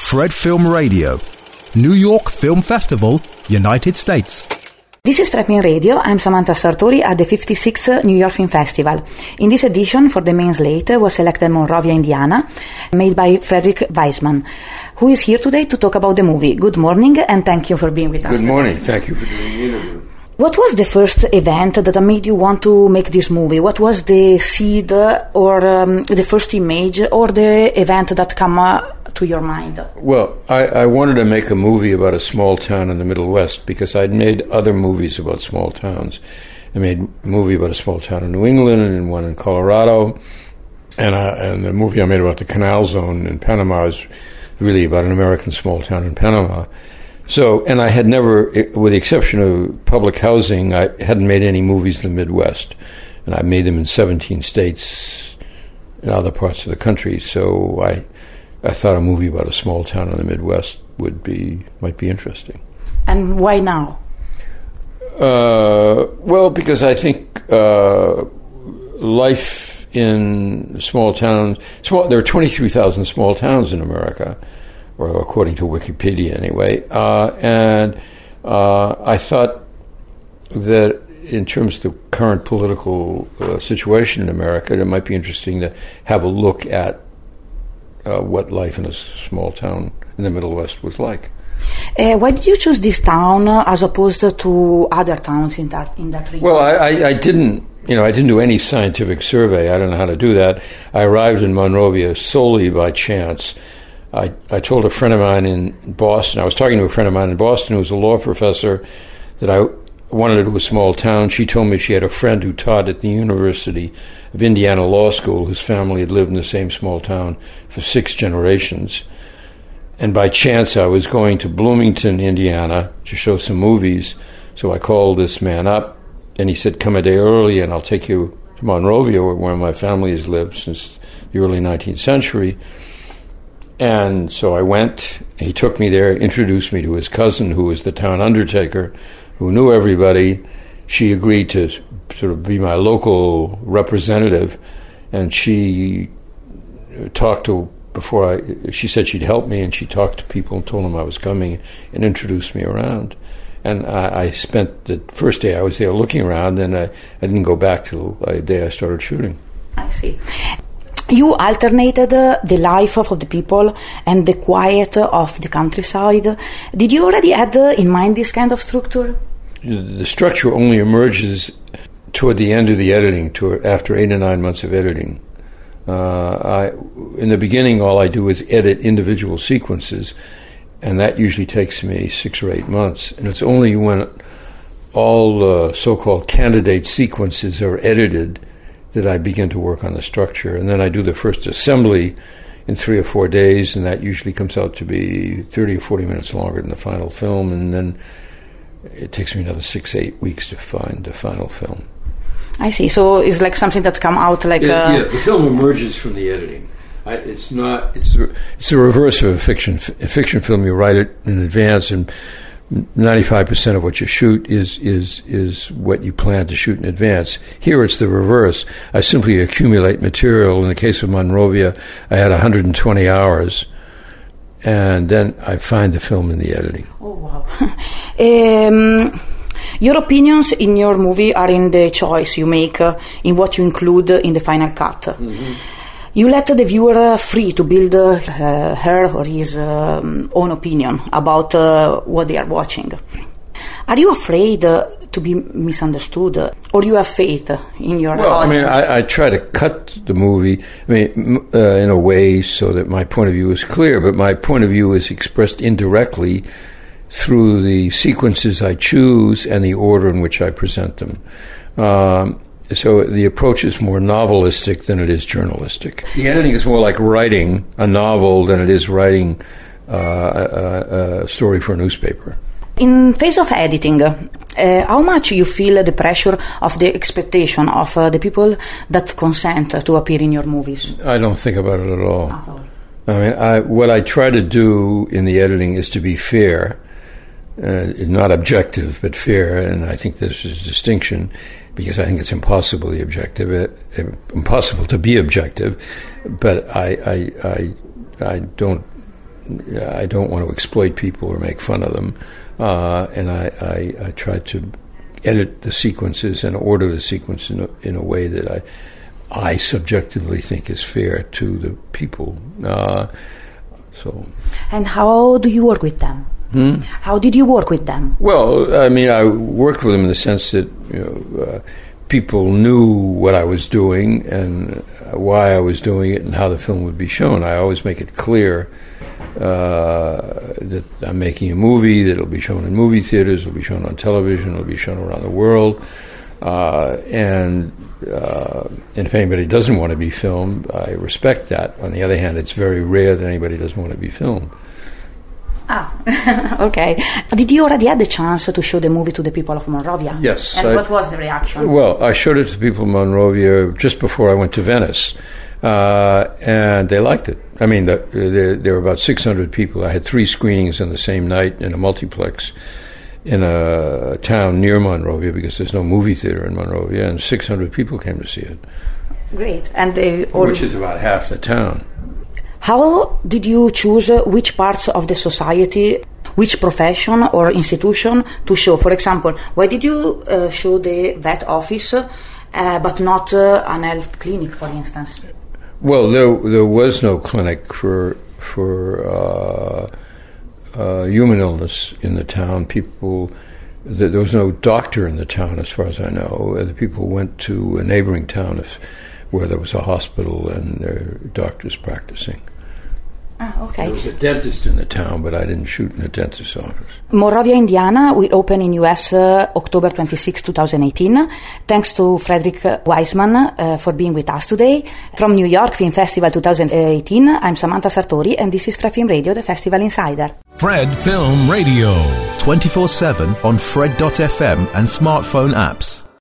Fred Film Radio, New York Film Festival, United States. This is Fred Film Radio. I'm Samantha Sartori at the 56th New York Film Festival. In this edition, for the main slate, was selected Monrovia, Indiana, made by Frederick Weisman, who is here today to talk about the movie. Good morning, and thank you for being with us. Good morning. Thank you for doing the interview. What was the first event that made you want to make this movie? What was the seed or the first image or the event that came to your mind? Well, I wanted to make a movie about a small town in the Middle West because I'd made other movies about small towns. I made a movie about a small town in New England and one in Colorado. And the movie I made about the Canal Zone in Panama is really about an American small town in Panama. So, and I had never, with the exception of Public Housing, I hadn't made any movies in the Midwest. And I made them in 17 states in other parts of the country. So I thought a movie about a small town in the Midwest might be interesting. And why now? Well, because I think life in small towns, there are 23,000 small towns in America, or according to Wikipedia anyway, and I thought that in terms of the current political situation in America, it might be interesting to have a look at what life in a small town in the Middle West was like. Why did you choose this town as opposed to other towns in that region? Well, I didn't do any scientific survey. I don't know how to do that. I arrived in Monrovia solely by chance. I told a friend of mine in Boston, I was talking to a friend of mine in Boston who was a law professor, that I wanted to do a small town. She told me she had a friend who taught at the University of Indiana Law School whose family had lived in the same small town for 6 generations. And by chance I was going to Bloomington, Indiana to show some movies. So I called this man up and he said, come a day early and I'll take you to Monrovia where my family has lived since the early 19th century. And so I went, he took me there, introduced me to his cousin, who was the town undertaker, who knew everybody. She agreed to sort of be my local representative, and she talked to, she said she'd help me, and she talked to people and told them I was coming and introduced me around. And I spent the first day I was there looking around, and I didn't go back till the day I started shooting. I see. You alternated the life of the people and the quiet of the countryside. Did you already have in mind this kind of structure? The structure only emerges toward the end of the editing, after 8 or 9 months of editing. In the beginning, all I do is edit individual sequences, and that usually takes me 6 or 8 months. And it's only when all so-called candidate sequences are edited that I begin to work on the structure. And then I do the first assembly in 3 or 4 days, and that usually comes out to be 30 or 40 minutes longer than the final film, and then it takes me another 6 or 8 weeks to find the final film. I see. So it's like something that's come out like... Yeah, the film emerges from the editing. It's the reverse of a fiction. A fiction film, you write it in advance, and 95% of what you shoot is what you plan to shoot in advance. Here it's the reverse. I simply accumulate material. In the case of Monrovia, I had 120 hours, and then I find the film in the editing. Oh, wow. Your opinions in your movie are in the choice you make, in what you include in the final cut. Mm-hmm. You let the viewer free to build her or his own opinion about what they are watching. Are you afraid to be misunderstood, or you have faith in your audience? I mean, I try to cut the movie, in a way so that my point of view is clear, but my point of view is expressed indirectly through the sequences I choose and the order in which I present them. So the approach is more novelistic than it is journalistic. The editing is more like writing a novel than it is writing a story for a newspaper. In phase of editing, how much you feel the pressure of the expectation of the people that consent to appear in your movies? I don't think about it at all. I mean, what I try to do in the editing is to be fair, not objective, but fair, and I think this is a distinction, because I think it's impossible to be objective, but I don't I don't want to exploit people or make fun of them, and I try to edit the sequences and order the sequence in a way that I subjectively think is fair to the people. And how do you work with them? How did you work with them? Well, I mean, I worked with them in the sense that people knew what I was doing and why I was doing it and how the film would be shown. I always make it clear that I'm making a movie, that it'll be shown in movie theaters, it'll be shown on television, it'll be shown around the world. And if anybody doesn't want to be filmed, I respect that. On the other hand, it's very rare that anybody doesn't want to be filmed. Okay. Did you already had the chance to show the movie to the people of Monrovia? Yes. And what was the reaction? Well, I showed it to people in Monrovia just before I went to Venice, and they liked it. I mean, there were about 600 people. I had 3 screenings on the same night in a multiplex in a town near Monrovia, because there's no movie theater in Monrovia, and 600 people came to see it. Great. And which is about half the town. How did you choose which parts of the society, which profession or institution to show? For example, why did you show the vet office but not an health clinic, for instance? Well, there was no clinic for human illness in the town. There was no doctor in the town, as far as I know. The people went to a neighboring town where there was a hospital and there were doctors practicing. Okay. There was a dentist in the town, but I didn't shoot in a dentist's office. Monrovia, Indiana will open in US October 26, 2018. Thanks to Frederick Wiseman for being with us today. From New York Film Festival 2018, I'm Samantha Sartori, and this is Fred Film Radio, the Festival Insider. Fred Film Radio. 24/7 on Fred.fm and smartphone apps.